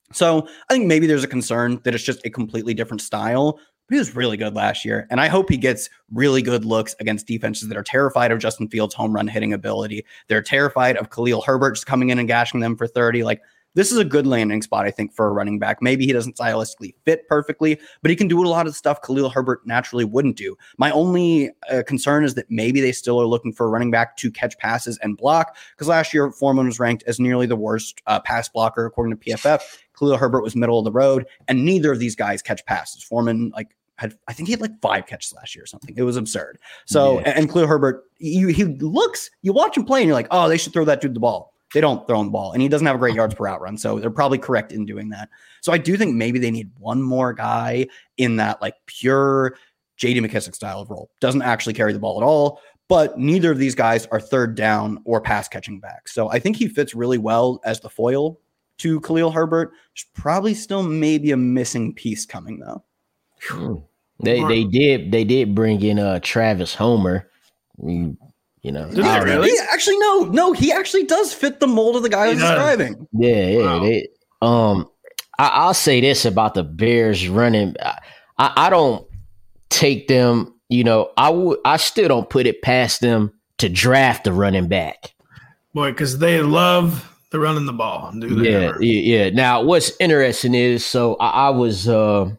So I think maybe there's a concern that it's just a completely different style, but he was really good last year. And I hope he gets really good looks against defenses that are terrified of Justin Fields' home run hitting ability. They're terrified of Khalil Herbert just coming in and gashing them for thirty. Like, this is a good landing spot, I think, for a running back. Maybe he doesn't stylistically fit perfectly, but he can do a lot of stuff Khalil Herbert naturally wouldn't do. My only uh, concern is that maybe they still are looking for a running back to catch passes and block, because last year Foreman was ranked as nearly the worst uh, pass blocker according to P F F. Khalil Herbert was middle of the road, and neither of these guys catch passes. Foreman, like, had, I think he had like five catches last year or something. It was absurd. So, yeah. and, and Khalil Herbert, you, he looks, you watch him play, and you're like, oh, they should throw that dude the ball. They don't throw him the ball, and he doesn't have a great yards per out run. So they're probably correct in doing that. So I do think maybe they need one more guy in that like pure J D McKissic style of role. Doesn't actually carry the ball at all, but neither of these guys are third down or pass catching backs. So I think he fits really well as the foil to Khalil Herbert. There's probably still maybe a missing piece coming though. Hmm. They they did they did bring in uh Travis Homer. We, You know, Did he really? He actually, no, no, he actually does fit the mold of the guy I was describing. Yeah, yeah. Wow. They, um, I, I'll say this about the Bears running. I, I don't take them. You know, I would. I still don't put it past them to draft a running back. Boy, because they love the running the ball. Do they yeah, ever? yeah, yeah. Now, what's interesting is, so I, I was. Uh,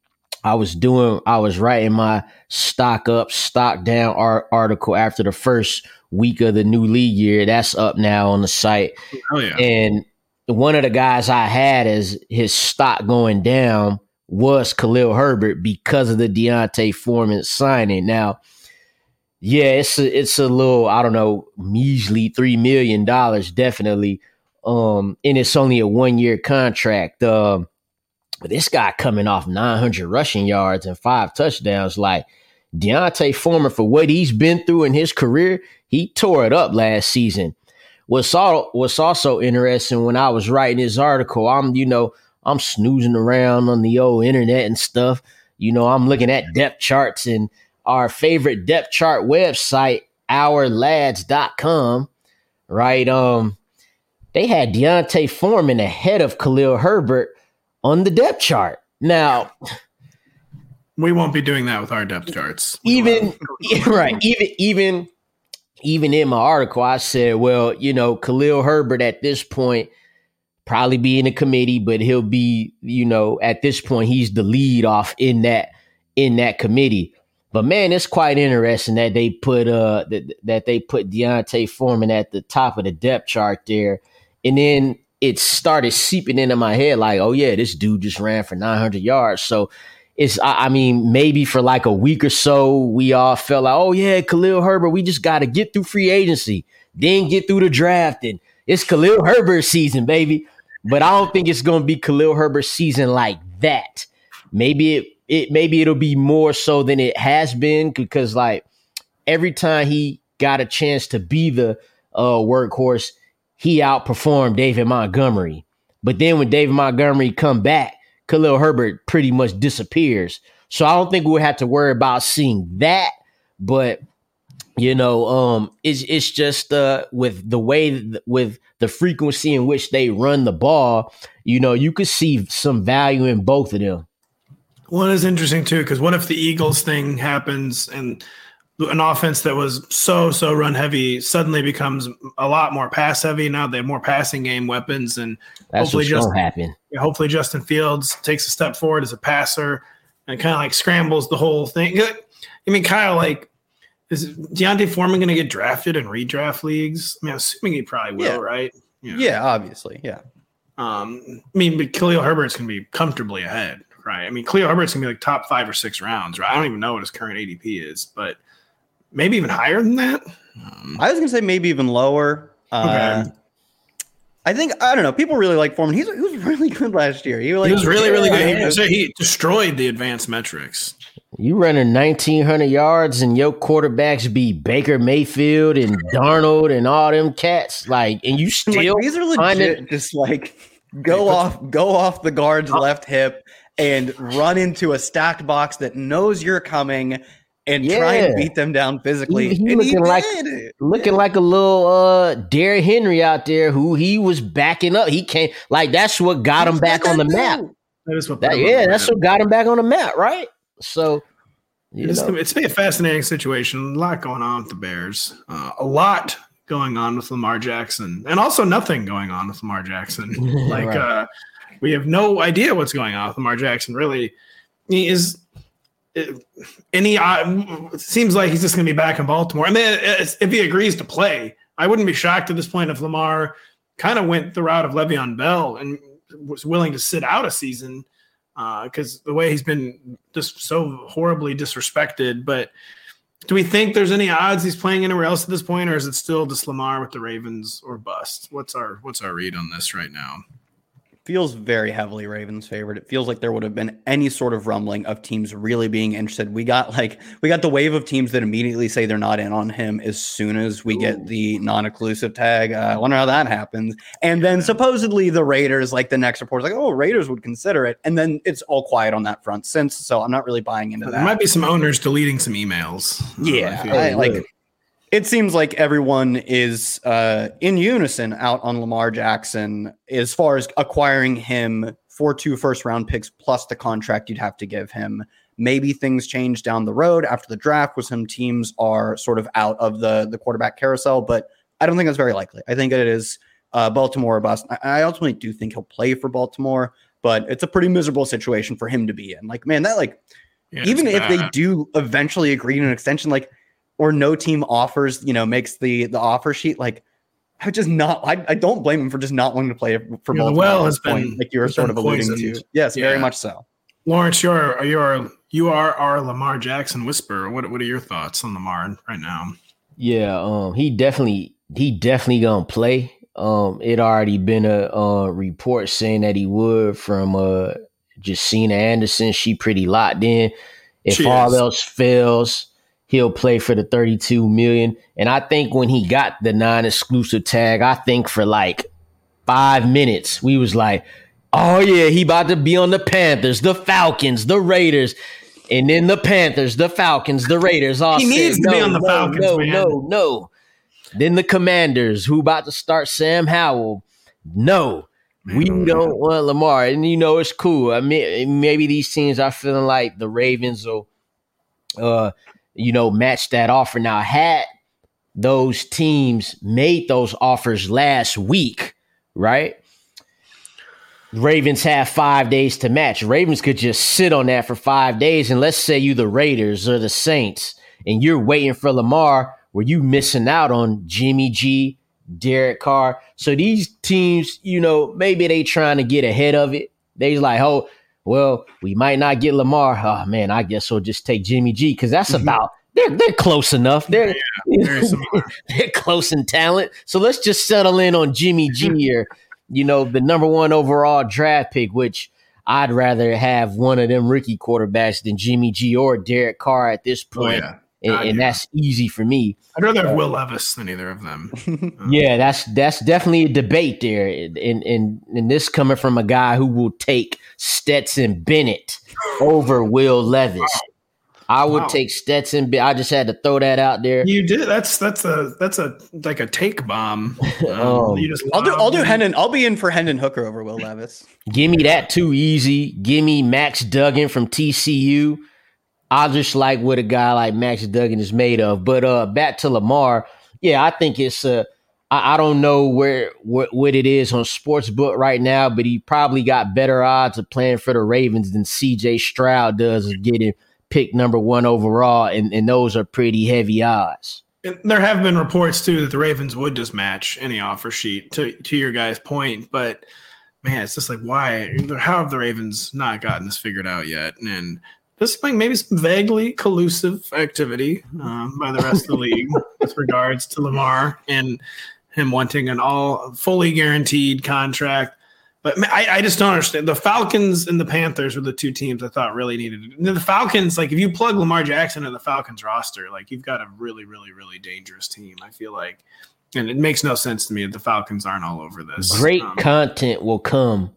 I was doing, I was writing my stock up, stock down art article after the first week of the new league year. That's up now on the site. Oh, yeah. And, one of the guys I had as his stock going down was Khalil Herbert because of the D'Onta Foreman signing. Now, yeah, it's a, it's a little, I don't know, measly three million dollars, definitely. Um, and it's only a one-year contract. Um, but this guy coming off nine hundred rushing yards and five touchdowns, like D'Onta Foreman, for what he's been through in his career, he tore it up last season. What's, all, what's also interesting, when I was writing this article, I'm, you know, I'm snoozing around on the old internet and stuff. You know, I'm looking at depth charts, and our favorite depth chart website, our lads dot com, right? Um, they had D'Onta Foreman ahead of Khalil Herbert on the depth chart. Now, we won't be doing that with our depth charts. Even right, even even even in my article, I said, well, you know, Khalil Herbert at this point probably be in the committee, but he'll be, you know, at this point, he's the lead off in that in that committee. But man, it's quite interesting that they put uh that, that they put D'Onta Foreman at the top of the depth chart there. And then it started seeping into my head like, oh yeah, this dude just ran for nine hundred yards. So it's, I, I mean, maybe for like a week or so, we all felt like, oh yeah, Khalil Herbert, we just got to get through free agency, then get through the draft, and it's Khalil Herbert season, baby. But I don't think it's going to be Khalil Herbert's season like that. Maybe it, it, maybe it'll be more so than it has been, because like every time he got a chance to be the uh, workhorse, he outperformed David Montgomery. But then when David Montgomery come back, Khalil Herbert pretty much disappears. So I don't think we'll have to worry about seeing that. But, you know, um, it's, it's just uh, with the way, with the frequency in which they run the ball, you know, you could see some value in both of them. Well, it is interesting, too, because what if the Eagles thing happens and an offense that was so, so run heavy suddenly becomes a lot more pass heavy? Now they have more passing game weapons, and That's hopefully what's Justin, gonna happen. hopefully Justin Fields takes a step forward as a passer and kind of like scrambles the whole thing. I mean, Kyle, like, is D'Onta Foreman going to get drafted in redraft leagues? I mean, I'm assuming he probably will, Yeah. right? You know. Yeah, obviously. Yeah. Um, I mean, but Khalil Herbert's going to be comfortably ahead, right? I mean, Khalil Herbert's going to be like top five or six rounds, right? I don't even know what his current A D P is, but maybe even higher than that. Um, I was going to say maybe even lower. Uh, okay. I think, I don't know. People really like Foreman. He's, he was really good last year. He, like, he was really, really good. Yeah, He, so he destroyed the advanced metrics. You running nineteen hundred yards and your quarterbacks be Baker Mayfield and Darnold and all them cats. Like, and you still like, these are legit. finding- Just like go off, go off the guard's left hip and run into a stacked box that knows you're coming and try and Yeah. beat them down physically. He, he and he looking like did. looking like a little uh Derrick Henry out there, who he was backing up. He can't, like, that's what got him back on the map. That is what. That, yeah, that's what got him back on the map, right? So, you It's, know. it's been a fascinating situation. A lot going on with the Bears. Uh, a lot going on with Lamar Jackson, and also nothing going on with Lamar Jackson. Like Right. uh, we have no idea what's going on with Lamar Jackson. Really, he is. It, any uh, it seems like he's just going to be back in Baltimore. I mean, it's, if he agrees to play, I wouldn't be shocked at this point if Lamar kind of went the route of Le'Veon Bell and was willing to sit out a season. Because uh, the way he's been just so horribly disrespected. But do we think there's any odds he's playing anywhere else at this point, or is it still just Lamar with the Ravens or bust? What's our what's our read on this right now? Feels very heavily Ravens favored. It feels like there would have been any sort of rumbling of teams really being interested. We got like we got the wave of teams that immediately say they're not in on him as soon as we Ooh. get the non-exclusive tag. Uh, I wonder how that happens. And then supposedly the Raiders, like the next report, is like, oh, Raiders would consider it. And then it's all quiet on that front since. So I'm not really buying into there that. There might be some owners deleting some emails. Yeah, uh, I, like. It seems like everyone is uh, in unison out on Lamar Jackson as far as acquiring him for two first round picks plus the contract you'd have to give him. Maybe things change down the road after the draft where some teams are sort of out of the, the quarterback carousel, but I don't think that's very likely. I think it is uh, Baltimore or bust. I, I ultimately do think he'll play for Baltimore, but it's a pretty miserable situation for him to be in. Like, man, that like, yeah, even if bad. they do eventually agree to an extension, like, or no team offers, you know, makes the, the offer sheet, like I would just not. I, I don't blame him for just not wanting to play for yeah, Baltimore. The well has been point, like you were sort of alluding poisoned. to. Yes, yeah. very much so. Lawrence, you're you're you are our Lamar Jackson whisperer. What what are your thoughts on Lamar right now? Yeah, um, he definitely he definitely gonna play. Um, it already been a uh, report saying that he would from uh Jacina Anderson. She pretty locked in. If She all is. else fails, he'll play for the thirty-two million. And I think when he got the non-exclusive tag, I think for like five minutes, we was like, oh yeah, he about to be on the Panthers, the Falcons, the Raiders, and then the Panthers, the Falcons, the Raiders. All He said, needs to no, be on the no, Falcons, no, man. no, no. Then the Commanders, who about to start Sam Howell. No, we don't want Lamar. And you know, it's cool. I mean, maybe these teams are feeling like the Ravens will, uh, you know, match that offer. Now, had those teams made those offers last week, right? Ravens have five days to match. Ravens could just sit on that for five days. And let's say you the Raiders or the Saints, and you're waiting for Lamar, where you missing out on Jimmy G, Derek Carr. So these teams, you know, maybe they trying to get ahead of it. They like, oh, well, we might not get Lamar. Oh man, I guess we'll just take Jimmy G, because that's Mm-hmm. about they're they're close enough. They're Yeah, very similar. they're close in talent. So let's just settle in on Jimmy G, or you know, the number one overall draft pick, which I'd rather have one of them rookie quarterbacks than Jimmy G or Derek Carr at this Oh point. yeah, And, God, and yeah. that's easy for me. I'd rather have Will Levis than either of them. Yeah, that's that's definitely a debate there, and and and this coming from a guy who will take Stetson Bennett over Will Levis. I would Wow. take Stetson. Ben- I just had to throw that out there. You did. That's that's a that's a like a take bomb. Um, Um, you just I'll do. I'll do lobbed it. Hendon. I'll be in for Hendon Hooker over Will Levis. Give me that too easy. Give me Max Duggan from T C U. I just like what a guy like Max Duggan is made of. But uh, back to Lamar. Yeah, I think it's uh, I, I don't know where what, what it is on Sportsbook right now, but he probably got better odds of playing for the Ravens than C J Stroud does of getting picked number one overall, and, and those are pretty heavy odds. And there have been reports too that the Ravens would just match any offer sheet. To to your guys' point, but man, it's just like why? How have the Ravens not gotten this figured out yet? And this like maybe some vaguely collusive activity um, by the rest of the league with regards to Lamar and him wanting an all fully guaranteed contract. But I, I just don't understand. The Falcons and the Panthers were the two teams I thought really needed it. And the Falcons, like if you plug Lamar Jackson in the Falcons roster, like you've got a really, really, really dangerous team, I feel like. And it makes no sense to me that the Falcons aren't all over this. Great Um, content will come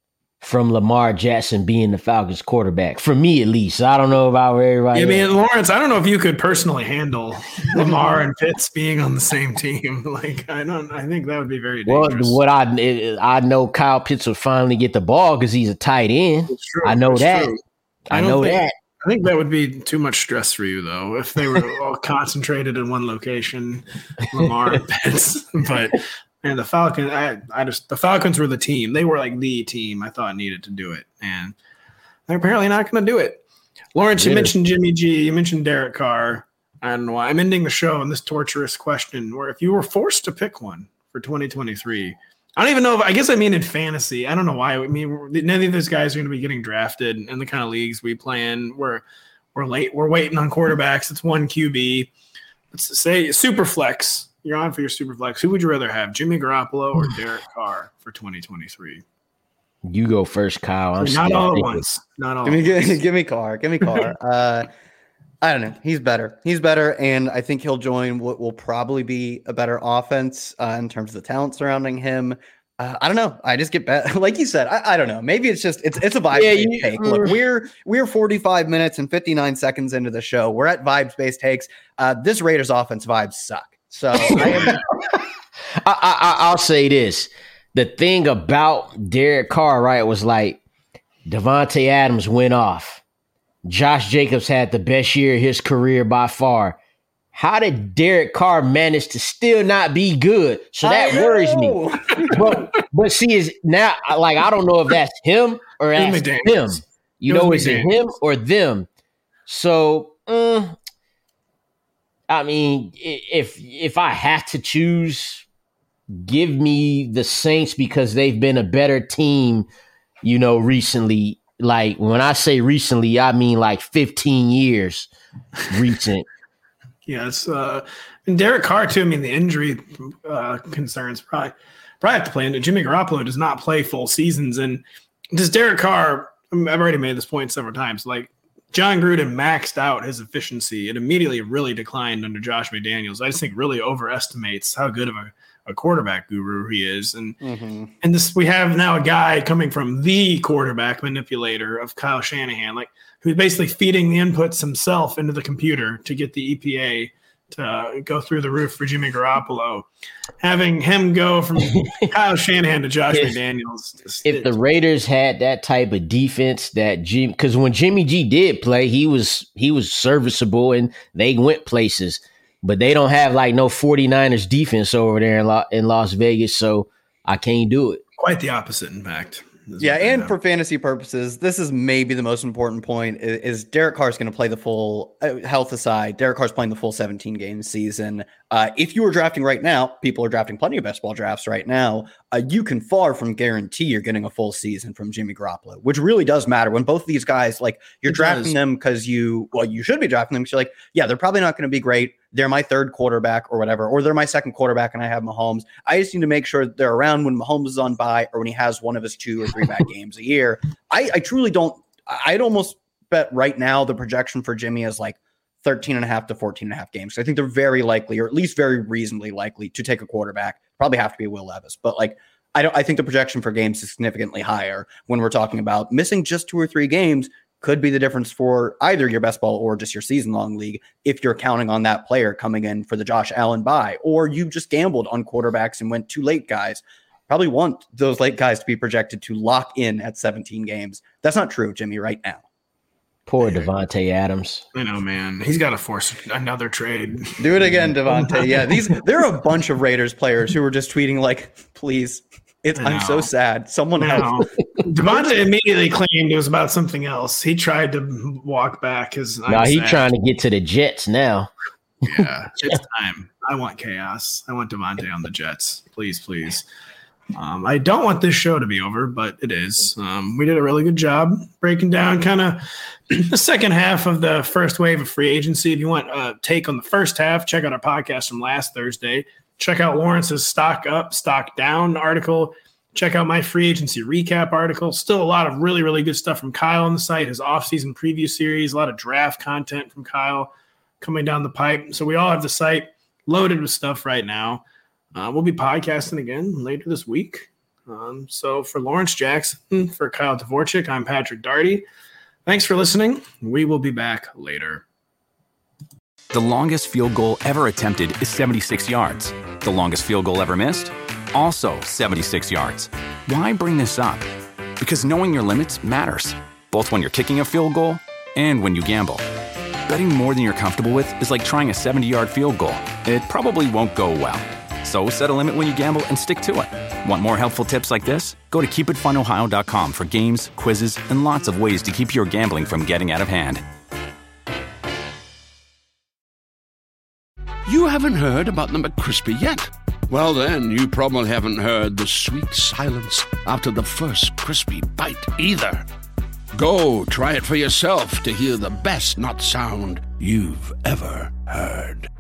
from Lamar Jackson being the Falcons quarterback. For me, at least. I don't know about everybody I mean, else. Lawrence, I don't know if you could personally handle Lamar and Pitts being on the same team. Like, I don't. I think that would be very Well, dangerous. what I it- I know Kyle Pitts will finally get the ball because he's a tight end. It's true. I know It's that. true. I, I don't know think- that. I think that would be too much stress for you, though, if they were all concentrated in one location, Lamar and Pitts. But and the Falcons, I, I just the Falcons were the team. They were like the team I thought needed to do it, and they're apparently not going to do it. Lawrence, you Yeah. mentioned Jimmy G. You mentioned Derek Carr. I don't know why. I'm ending the show on this torturous question, where if you were forced to pick one for twenty twenty-three. I don't even know if I guess I mean in fantasy. I don't know why. I mean, none of those guys are going to be getting drafted in the kind of leagues we play in. We're we're late. We're waiting on quarterbacks. It's one Q B. Let's say super flex. You're on for your super flex. Who would you rather have, Jimmy Garoppolo or Derek Carr for twenty twenty-three? You go first, Kyle. I'm Not still all at thinking. once. Not all. Give me, at once. give, give me Carr. Give me Carr. Uh, I don't know. He's better. He's better, and I think he'll join what will probably be a better offense uh, in terms of the talent surrounding him. Uh, I don't know. I just get better. Like you said, I, I don't know. Maybe it's just it's it's a vibe Yeah, based you- take. Look, we're we're forty-five minutes and fifty-nine seconds into the show. We're at vibes based takes. Uh, this Raiders offense vibes suck. So I am. I, I, I'll say this. The thing about Derek Carr, right, was like Devontae Adams went off. Josh Jacobs had the best year of his career by far. How did Derek Carr manage to still not be good? So that I worries me. know. But but see, is now like I don't know if that's him or It that's was him. McDaniels. You It was know, is it him McDaniels. or them? So, mm, I mean, i- if if I have to choose, give me the Saints because they've been a better team, you know, recently. Like when I say recently, I mean like fifteen years recent. Yes. Uh, and Derek Carr, too. I mean, the injury uh, concerns probably, probably have to play into. Jimmy Garoppolo does not play full seasons. And does Derek Carr, I've already made this point several times, like John Gruden maxed out his efficiency. It immediately really declined under Josh McDaniels. I just think really overestimates how good of a, a quarterback guru he is. And mm-hmm. and this we have now a guy coming from the quarterback manipulator of Kyle Shanahan, like who's basically feeding the inputs himself into the computer to get the E P A to go through the roof for Jimmy Garoppolo. Having him go from Kyle Shanahan to Josh if, McDaniels. Just, if the Raiders had that type of defense that Jim, because when Jimmy G did play, he was he was serviceable and they went places. But they don't have like no 49ers defense over there in, La- in Las Vegas, so I can't do it. Quite the opposite, in fact. Yeah, and for fantasy purposes, this is maybe the most important point, is, is Derek Carr's going to play the full, uh, health aside, Derek Carr's playing the full seventeen-game season. Uh, if you were drafting right now, people are drafting plenty of best ball drafts right now, uh, you can far from guarantee you're getting a full season from Jimmy Garoppolo, which really does matter when both of these guys, like, you're it drafting does. them because you, well, you should be drafting them because you're like, yeah, they're probably not going to be great. They're my third quarterback or whatever, or they're my second quarterback and I have Mahomes. I just need to make sure they're around when Mahomes is on bye or when he has one of his two or three bad games a year. I, I truly don't, I'd almost bet right now the projection for Jimmy is like thirteen and a half to fourteen and a half games. So I think they're very likely, or at least very reasonably likely, to take a quarterback. Probably have to be Will Levis, but like, I don't, I think the projection for games is significantly higher when we're talking about missing just two or three games. Could be the difference for either your best ball or just your season-long league if you're counting on that player coming in for the Josh Allen bye, or you just gambled on quarterbacks and went too late guys. Probably want those late guys to be projected to lock in at seventeen games. That's not true, Jimmy, right now. Poor Devontae Adams. I know, man. He's got to force another trade. Do it again, Devontae. Yeah, these there are a bunch of Raiders players who were just tweeting like, please. It's, I'm so sad. Someone help. Devontae immediately claimed it was about something else. He tried to walk back his. No, he's trying to get to the Jets now. Yeah, it's time. I want chaos. I want Devontae on the Jets. Please, please. Um, I don't want this show to be over, but it is. Um, we did a really good job breaking down kind of the second half of the first wave of free agency. If you want a take on the first half, check out our podcast from last Thursday. Check out Lawrence's stock up, stock down article. Check out my free agency recap article. Still a lot of really, really good stuff from Kyle on the site, his offseason preview series, a lot of draft content from Kyle coming down the pipe. So we all have the site loaded with stuff right now. Uh, we'll be podcasting again later this week. Um, so for Lawrence Jackson, for Kyle Dvorchak, I'm Patrick Daugherty. Thanks for listening. We will be back later. The longest field goal ever attempted is seventy-six yards. The longest field goal ever missed? Also seventy-six yards. Why bring this up? Because knowing your limits matters, both when you're kicking a field goal and when you gamble. Betting more than you're comfortable with is like trying a seventy-yard field goal. It probably won't go well. So set a limit when you gamble and stick to it. Want more helpful tips like this? Go to keep it fun ohio dot com for games, quizzes, and lots of ways to keep your gambling from getting out of hand. You haven't heard about the McCrispy yet? Well, then, you probably haven't heard the sweet silence after the first crispy bite either. Go try it for yourself to hear the best nut sound you've ever heard.